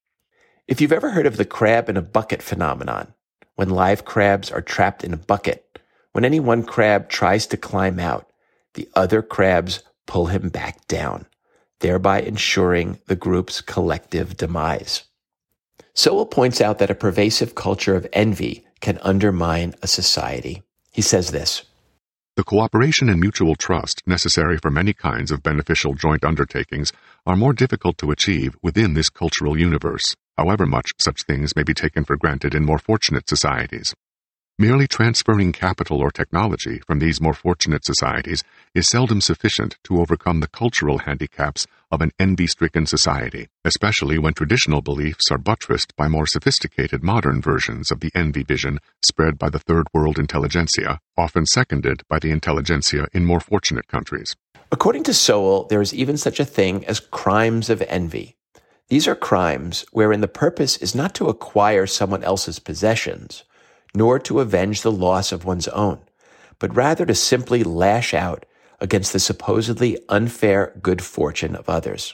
If you've ever heard of the crab in a bucket phenomenon, when live crabs are trapped in a bucket, when any one crab tries to climb out, the other crabs pull him back down, thereby ensuring the group's collective demise. Sowell points out that a pervasive culture of envy can undermine a society. He says this: The cooperation and mutual trust necessary for many kinds of beneficial joint undertakings are more difficult to achieve within this cultural universe, however much such things may be taken for granted in more fortunate societies. Merely transferring capital or technology from these more fortunate societies is seldom sufficient to overcome the cultural handicaps of an envy-stricken society, especially when traditional beliefs are buttressed by more sophisticated modern versions of the envy vision spread by the third world intelligentsia, often seconded by the intelligentsia in more fortunate countries. According to Sowell, there is even such a thing as crimes of envy. These are crimes wherein the purpose is not to acquire someone else's possessions, nor to avenge the loss of one's own, but rather to simply lash out against the supposedly unfair good fortune of others.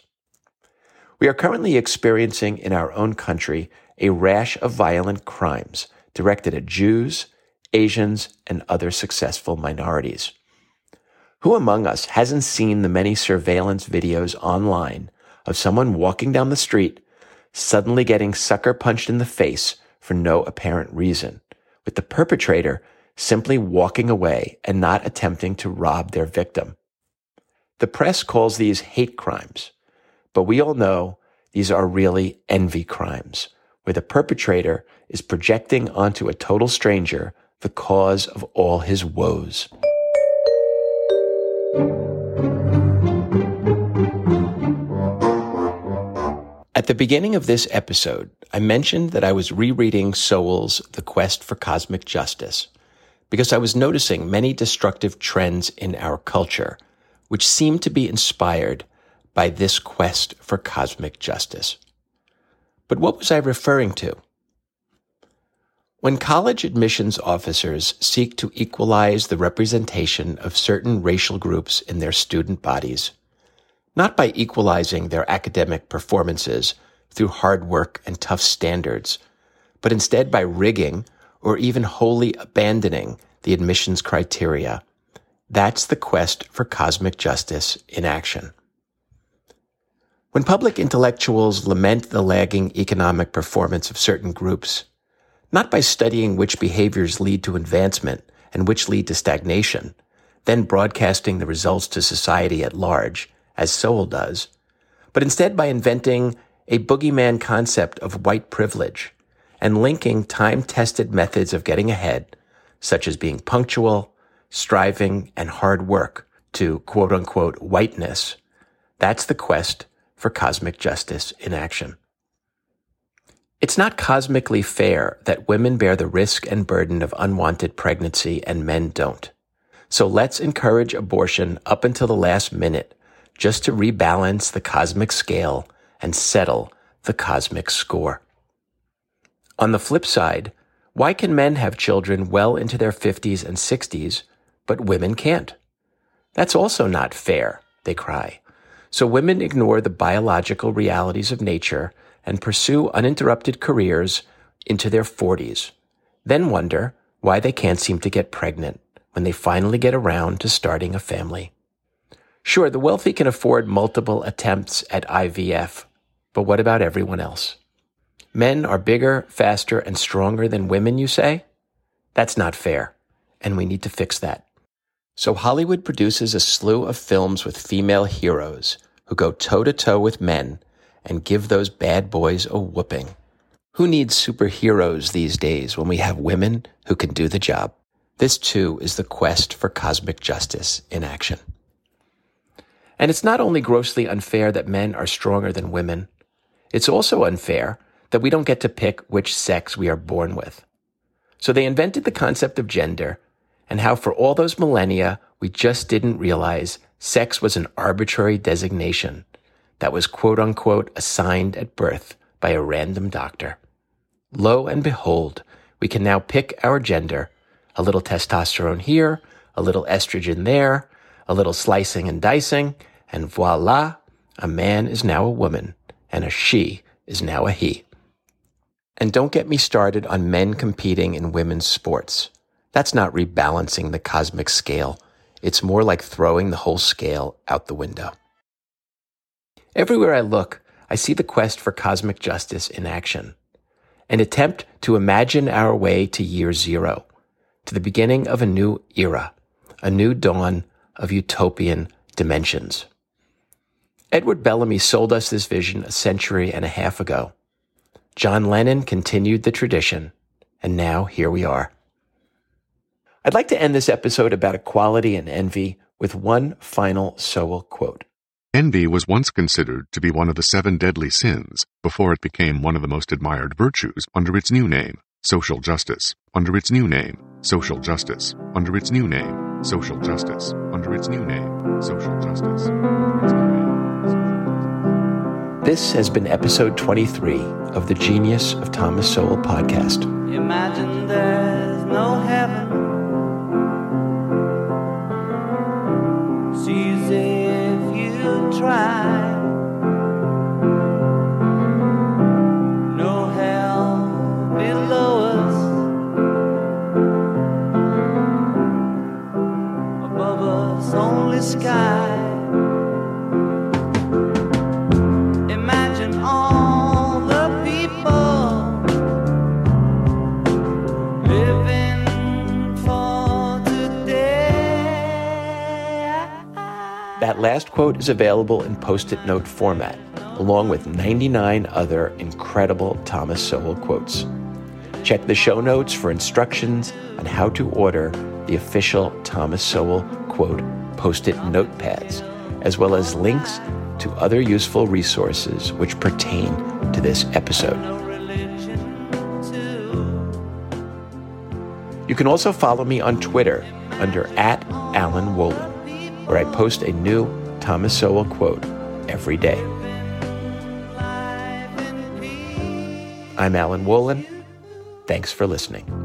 We are currently experiencing in our own country a rash of violent crimes directed at Jews, Asians, and other successful minorities. Who among us hasn't seen the many surveillance videos online of someone walking down the street, suddenly getting sucker punched in the face for no apparent reason, with the perpetrator simply walking away and not attempting to rob their victim? The press calls these hate crimes, but we all know these are really envy crimes, where the perpetrator is projecting onto a total stranger the cause of all his woes. At the beginning of this episode, I mentioned that I was rereading Sowell's The Quest for Cosmic Justice because I was noticing many destructive trends in our culture, which seemed to be inspired by this quest for cosmic justice. But what was I referring to? When college admissions officers seek to equalize the representation of certain racial groups in their student bodies, not by equalizing their academic performances through hard work and tough standards, but instead by rigging or even wholly abandoning the admissions criteria, that's the quest for cosmic justice in action. When public intellectuals lament the lagging economic performance of certain groups, not by studying which behaviors lead to advancement and which lead to stagnation, then broadcasting the results to society at large, as Sowell does, but instead by inventing a boogeyman concept of white privilege and linking time-tested methods of getting ahead, such as being punctual, striving, and hard work, to quote-unquote whiteness. That's the quest for cosmic justice in action. It's not cosmically fair that women bear the risk and burden of unwanted pregnancy and men don't. So let's encourage abortion up until the last minute, just to rebalance the cosmic scale and settle the cosmic score. On the flip side, why can men have children well into their fifties and sixties, but women can't? That's also not fair, they cry. So women ignore the biological realities of nature and pursue uninterrupted careers into their forties, then wonder why they can't seem to get pregnant when they finally get around to starting a family. Sure, the wealthy can afford multiple attempts at I V F, but what about everyone else? Men are bigger, faster, and stronger than women, you say? That's not fair, and we need to fix that. So Hollywood produces a slew of films with female heroes who go toe-to-toe with men and give those bad boys a whooping. Who needs superheroes these days when we have women who can do the job? This, too, is the quest for cosmic justice in action. And it's not only grossly unfair that men are stronger than women, it's also unfair that we don't get to pick which sex we are born with. So they invented the concept of gender, and how for all those millennia we just didn't realize sex was an arbitrary designation that was quote-unquote assigned at birth by a random doctor. Lo and behold, We can now pick our gender, a little testosterone here, a little estrogen there, a little slicing and dicing, and voila, a man is now a woman, and a she is now a he. And don't get me started on men competing in women's sports. That's not rebalancing the cosmic scale. It's more like throwing the whole scale out the window. Everywhere I look, I see the quest for cosmic justice in action. An attempt to imagine our way to year zero, to the beginning of a new era, a new dawn of utopian dimensions. Edward Bellamy sold us this vision a century and a half ago. John Lennon continued the tradition, and now here we are. I'd like to end this episode about equality and envy with one final Sowell quote. Envy was once considered to be one of the seven deadly sins before it became one of the most admired virtues under its new name, social justice. Under its new name, social justice. Under its new name, social justice. Under its new name, social justice. Under its new name. This has been episode twenty-three of the Genius of Thomas Sowell podcast. Imagine there's no heaven. It's easy if you try. No hell below us. Above us only sky. That last quote is available in Post-it note format, along with ninety-nine other incredible Thomas Sowell quotes. Check the show notes for instructions on how to order the official Thomas Sowell quote Post-it notepads, as well as links to other useful resources which pertain to this episode. You can also follow me on Twitter under at Alan Wolin, where I post a new Thomas Sowell quote every day. I'm Alan Wolin. Thanks for listening.